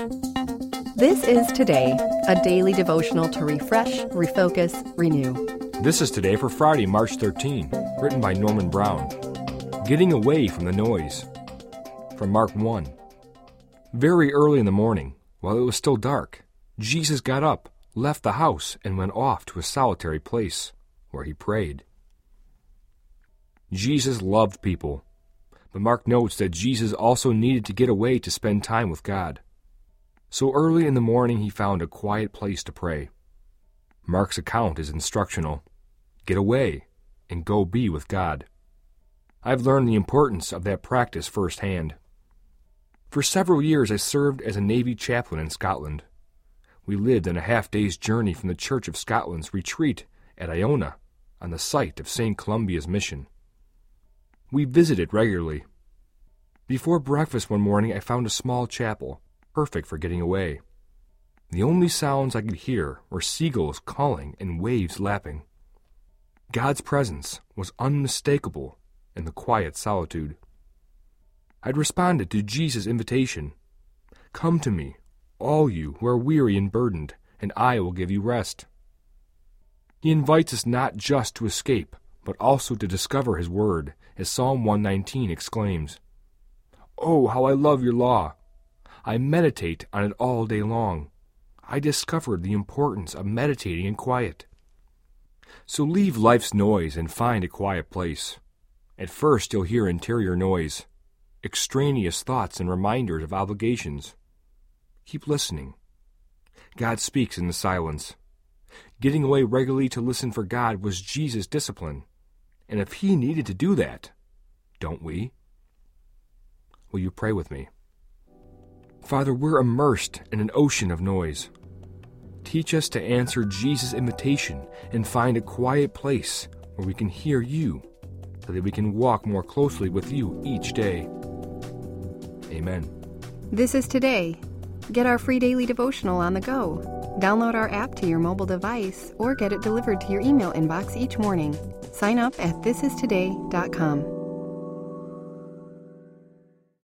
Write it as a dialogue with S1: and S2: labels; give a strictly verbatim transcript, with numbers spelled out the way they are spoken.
S1: This is Today, a daily devotional to refresh, refocus, renew.
S2: This is Today for Friday, March thirteenth, written by Norman Brown. Getting away from the noise. From Mark one. Very early in the morning, while it was still dark, Jesus got up, left the house, and went off to a solitary place, where he prayed. Jesus loved people, but Mark notes that Jesus also needed to get away to spend time with God. So early in the morning he found a quiet place to pray. Mark's account is instructional. Get away and go be with God. I've learned the importance of that practice firsthand. For several years I served as a Navy chaplain in Scotland. We lived in a half-day's journey from the Church of Scotland's retreat at Iona, on the site of Saint Columbia's mission. We visited regularly. Before breakfast one morning I found a small chapel, perfect for getting away. The only sounds I could hear were seagulls calling and waves lapping. God's presence was unmistakable in the quiet solitude. I'd responded to Jesus' invitation, "Come to me, all you who are weary and burdened, and I will give you rest." He invites us not just to escape, but also to discover His Word, as Psalm one nineteen exclaims, "Oh, how I love your law! I meditate on it all day long. I discovered the importance of meditating in quiet." So leave life's noise and find a quiet place. At first you'll hear interior noise, extraneous thoughts and reminders of obligations. Keep listening. God speaks in the silence. Getting away regularly to listen for God was Jesus' discipline. And if He needed to do that, don't we? Will you pray with me? Father, we're immersed in an ocean of noise. Teach us to answer Jesus' invitation and find a quiet place where we can hear You, so that we can walk more closely with You each day. Amen.
S1: This is Today. Get our free daily devotional on the go. Download our app to your mobile device or get it delivered to your email inbox each morning. Sign up at this is today dot com.